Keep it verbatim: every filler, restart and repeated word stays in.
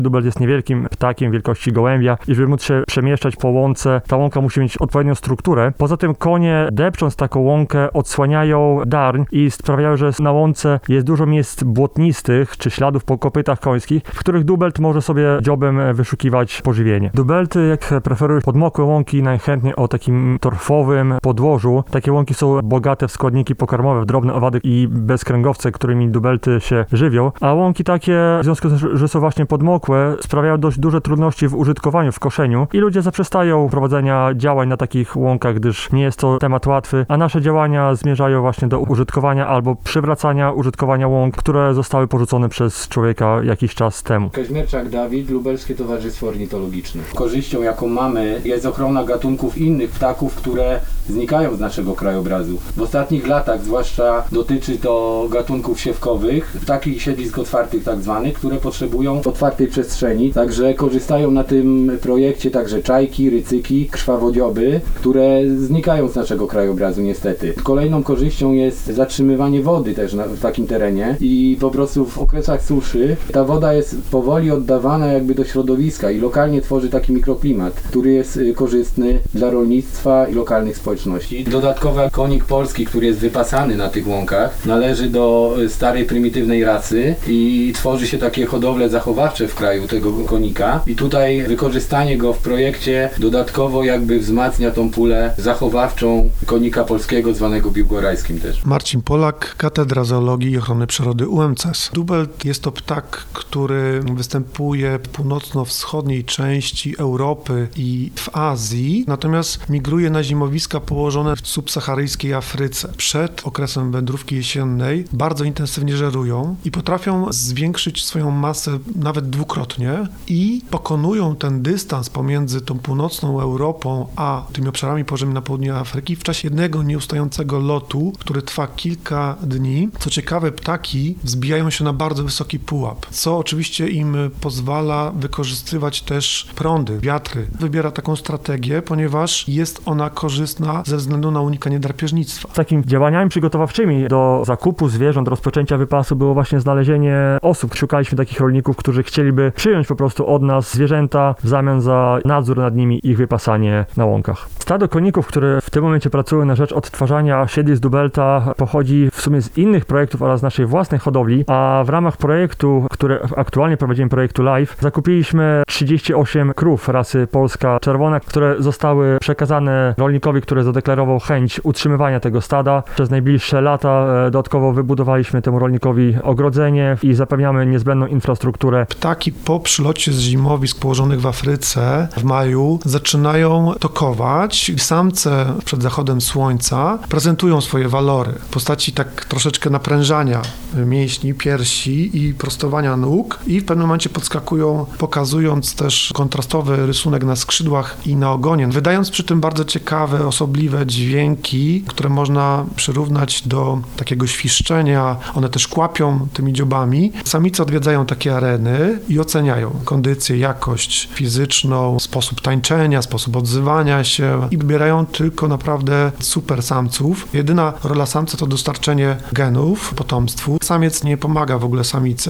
Dubelt jest niewielkim ptakiem wielkości gołębia i żeby móc się przemieszczać po łące, ta łąka musi mieć odpowiednią strukturę. Poza tym konie, depcząc taką łąkę, odsłaniają darń i sprawiają, że na łące jest dużo miejsc błotnistych czy śladów po kopytach końskich, w których dubelt może sobie dziobem wyszukiwać pożywienie. Dubelty, jak preferują podmokłe łąki, najchętniej o takim torfowym podłożu. Takie łąki są bogate w składniki pokarmowe, w drobne owady i bezkręgowce, którymi dubelty się żywią, a łąki takie, w związku z tym, że są właśnie podmokłe, sprawiają dość duże trudności w użytkowaniu, w koszeniu i ludzie zaprzestają prowadzenia działań na takich łąkach, gdyż nie jest to temat łatwy, a nasze działania zmierzają właśnie do użytkowania albo przywracania użytkowania łąk, które zostały porzucone przez człowieka jakiś czas temu. Kaźmierczak Dawid, Lubelskie Towarzystwo Ornitologiczne. Korzyścią, jaką mamy, jest ochrona gatunków innych ptaków, które znikają z naszego krajobrazu. W ostatnich latach zwłaszcza dotyczy to gatunków siewkowych, takich siedlisk otwartych tak zwanych, które potrzebują otwartej przestrzeni, także korzystają na tym projekcie także czajki, rycyki, krwawodzioby, które znikają z naszego krajobrazu niestety. Kolejną korzyścią jest zatrzymywanie wody też na, w takim terenie i po prostu w okresach suszy ta woda jest powoli oddawana jakby do środowiska i lokalnie tworzy taki mikroklimat, który jest korzystny dla rolnictwa i lokalnych społeczności. Dodatkowo konik polski, który jest wypasany na tych łąkach, należy do starej prymitywnej rasy i tworzy się takie hodowle zachowawcze w kraju tego konika i tutaj wykorzystanie go w projekcie dodatkowo jakby wzmacnia tą pulę zachowawczą konika polskiego zwanego biłgorajskim też. Marcin Polak, Katedra Zoologii i Ochrony Przyrody U M C S. Dubelt jest to ptak, który występuje w północno-wschodniej części Europy i w Azji, natomiast migruje na zimowiska położone w subsaharyjskiej Afryce. Przed okresem wędrówki jesiennej bardzo intensywnie żerują i potrafią zwiększyć swoją masę nawet dwukrotnie i pokonują ten dystans pomiędzy tą północną Europą a tymi obszarami położonymi na południu Afryki w czasie jednego nieustającego lotu, który trwa kilka dni. Co ciekawe, ptaki wzbijają się na bardzo wysoki pułap, co oczywiście im pozwala wykorzystywać też prądy, wiatry. Wybiera taką strategię, ponieważ jest ona korzystna ze względu na unikanie drapieżnictwa. Takimi działaniami przygotowawczymi do zakupu zwierząt, rozpoczęcia wypasu było właśnie znalezienie osób. Szukaliśmy takich rolników, którzy chcieliby przyjąć po prostu od nas zwierzęta w zamian za nadzór nad nimi i ich wypasanie na łąkach. Stado koników, które w tym momencie pracują na rzecz odtwarzania siedlisk dubelta, pochodzi w sumie z innych projektów oraz naszej własnej hodowli, a w ramach projektu, który aktualnie prowadzimy, projektu Live, zakupiliśmy trzydzieści osiem krów rasy polska czerwona, które zostały przekazane rolnikowi, który zadeklarował chęć utrzymywania tego stada. Przez najbliższe lata dodatkowo wybudowaliśmy temu rolnikowi ogrodzenie i zapewniamy niezbędną infrastrukturę. Ptaki po przylocie z zimowisk położonych w Afryce w maju zaczynają tokować. Samce przed zachodem słońca prezentują swoje walory w postaci tak troszeczkę naprężania mięśni, piersi i prostowania nóg i w pewnym momencie podskakują, pokazując też kontrastowy rysunek na skrzydłach i na ogonie, wydając przy tym bardzo ciekawe, osobliwe dźwięki, które można przyrównać do takiego świszczenia. One też kłapią tymi dziobami. Samice odwiedzają takie areny i oceniają kondycję, jakość fizyczną, sposób tańczenia, sposób odzywania się i wybierają tylko naprawdę super samców. Jedyna rola samca to dostarczenie genów potomstwu. Samiec nie pomaga w ogóle samicy.